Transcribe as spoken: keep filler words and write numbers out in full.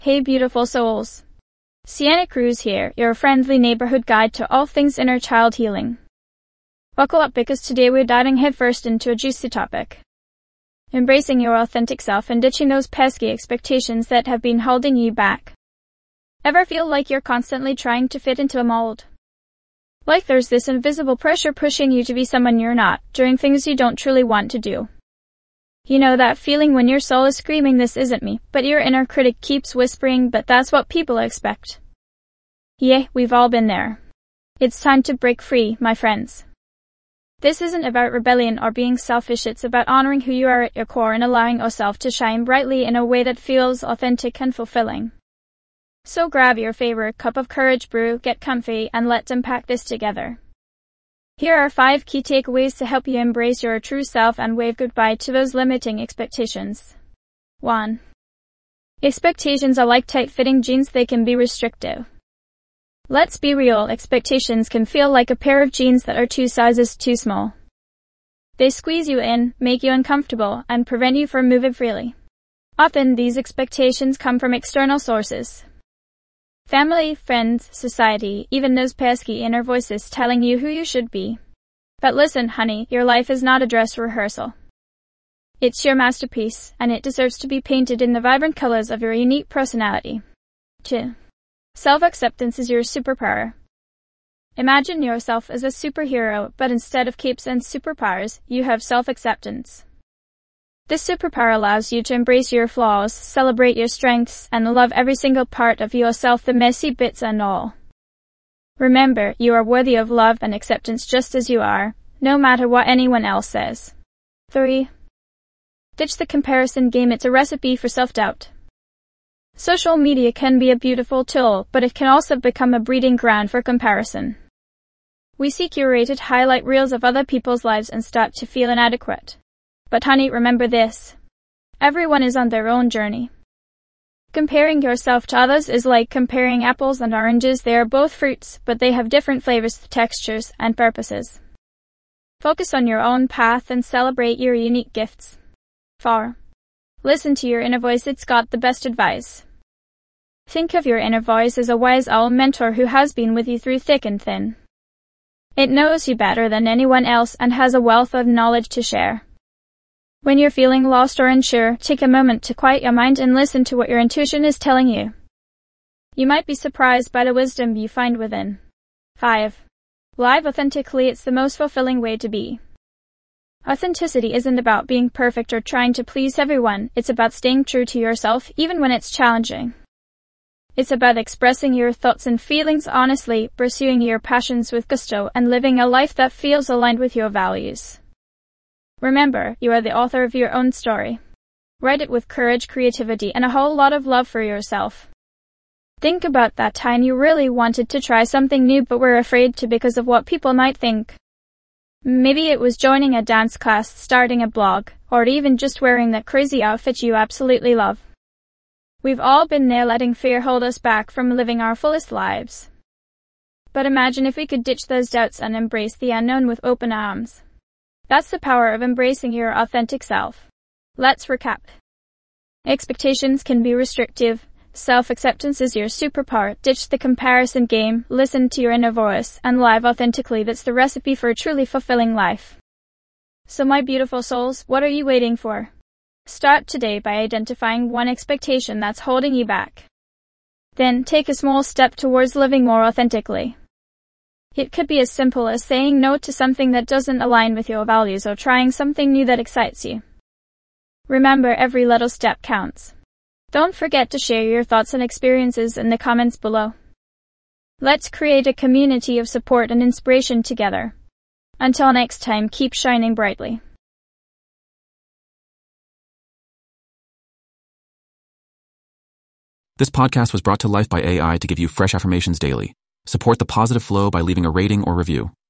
Hey beautiful souls. Sienna Cruz here, your friendly neighborhood guide to all things inner child healing. Buckle up because today we're diving headfirst into a juicy topic. Embracing your authentic self and ditching those pesky expectations that have been holding you back. Ever feel like you're constantly trying to fit into a mold? Like there's this invisible pressure pushing you to be someone you're not, doing things you don't truly want to do. You know that feeling when your soul is screaming, "This isn't me," but your inner critic keeps whispering, "But that's what people expect." Yeah, we've all been there. It's time to break free, my friends. This isn't about rebellion or being selfish, it's about honoring who you are at your core and allowing yourself to shine brightly in a way that feels authentic and fulfilling. So grab your favorite cup of courage brew, get comfy, and let's unpack this together. Here are five key takeaways to help you embrace your true self and wave goodbye to those limiting expectations. one. Expectations are like tight-fitting jeans, they can be restrictive. Let's be real, expectations can feel like a pair of jeans that are two sizes too small. They squeeze you in, make you uncomfortable, and prevent you from moving freely. Often these expectations come from external sources. Family, friends, society, even those pesky inner voices telling you who you should be. But listen, honey, your life is not a dress rehearsal. It's your masterpiece, and it deserves to be painted in the vibrant colors of your unique personality. two. Self-acceptance is your superpower. Imagine yourself as a superhero, but instead of capes and superpowers, you have self-acceptance. This superpower allows you to embrace your flaws, celebrate your strengths, and love every single part of yourself, the messy bits and all. Remember, you are worthy of love and acceptance just as you are, no matter what anyone else says. three. Ditch the comparison game, it's a recipe for self-doubt. Social media can be a beautiful tool, but it can also become a breeding ground for comparison. We see curated highlight reels of other people's lives and start to feel inadequate. But honey, remember this. Everyone is on their own journey. Comparing yourself to others is like comparing apples and oranges. They are both fruits, but they have different flavors, textures, and purposes. Focus on your own path and celebrate your unique gifts. four. Listen to your inner voice, it's got the best advice. Think of your inner voice as a wise owl mentor who has been with you through thick and thin. It knows you better than anyone else and has a wealth of knowledge to share. When you're feeling lost or unsure, take a moment to quiet your mind and listen to what your intuition is telling you. You might be surprised by the wisdom you find within. five. Live authentically, it's the most fulfilling way to be. Authenticity isn't about being perfect or trying to please everyone, it's about staying true to yourself even when it's challenging. It's about expressing your thoughts and feelings honestly, pursuing your passions with gusto, and living a life that feels aligned with your values. Remember, you are the author of your own story. Write it with courage, creativity, and a whole lot of love for yourself. Think about that time you really wanted to try something new but were afraid to because of what people might think. Maybe it was joining a dance class, starting a blog, or even just wearing that crazy outfit you absolutely love. We've all been there, letting fear hold us back from living our fullest lives. But imagine if we could ditch those doubts and embrace the unknown with open arms. That's the power of embracing your authentic self. Let's recap. Expectations can be restrictive. Self-acceptance is your superpower. Ditch the comparison game, listen to your inner voice, and live authentically. That's the recipe for a truly fulfilling life. So my beautiful souls, what are you waiting for? Start today by identifying one expectation that's holding you back. Then take a small step towards living more authentically. It could be as simple as saying no to something that doesn't align with your values or trying something new that excites you. Remember, every little step counts. Don't forget to share your thoughts and experiences in the comments below. Let's create a community of support and inspiration together. Until next time, keep shining brightly. This podcast was brought to life by A I to give you fresh affirmations daily. Support the positive flow by leaving a rating or review.